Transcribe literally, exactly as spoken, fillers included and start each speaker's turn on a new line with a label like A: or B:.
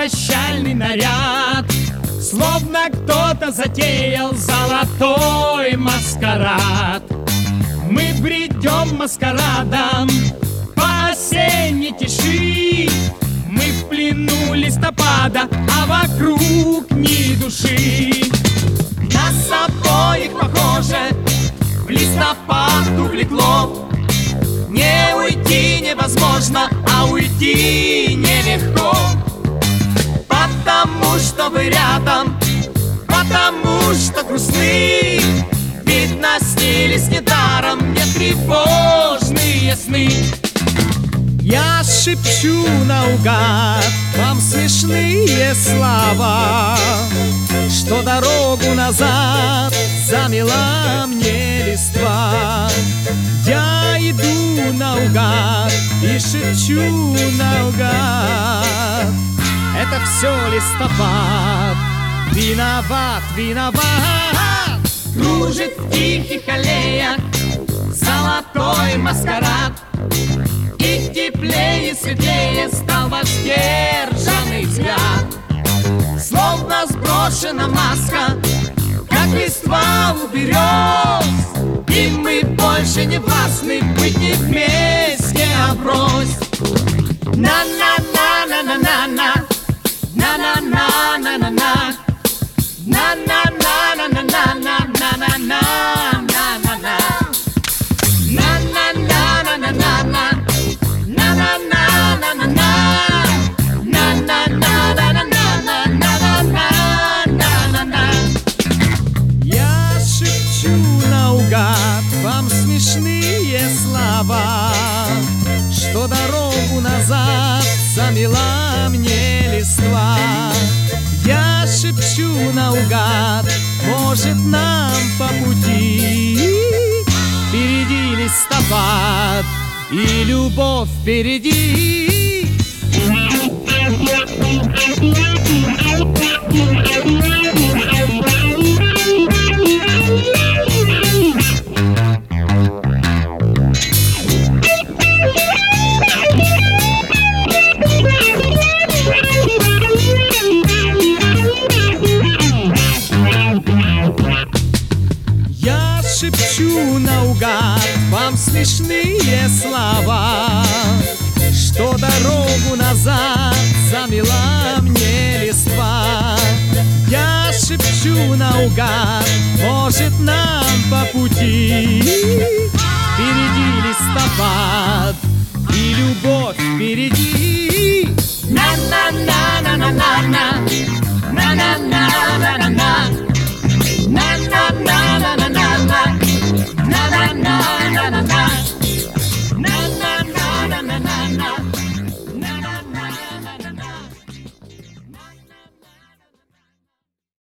A: прощальный наряд, словно кто-то затеял золотой маскарад. Мы бредем маскарадом по осенней тиши, мы в плену листопада, а вокруг ни души. Нас обоих, похоже, в листопад увлекло. Не уйти невозможно, а уйти нелегко. Потому что вы рядом, потому что грустны. Видно, снились недаром мне тревожные сны. Я шепчу наугад вам смешные слова, что дорогу назад замела мне листва. Я иду наугад и шепчу наугад: это все листопад, виноват, виноват. Кружит в тихих аллеях золотой маскарад, и теплее, светлее стал ваш сдержанный взгляд. Словно сброшена маска, как листва у берез, и мы больше не властны быть не вместе, а врозь. На-на-на-на-на-на-на, на-на-на-на-на-на, на-на-на-на-на-на-на-на-на-на-на. Я шепчу наугад вам смешные слова, что дорогу назад замела мне листва. Я шепчу наугад, может, нам по пути. Впереди листопад и любовь впереди. Я шепчу наугад вам смешные слова, что дорогу назад замела мне листва. Я шепчу наугад, может, нам по пути.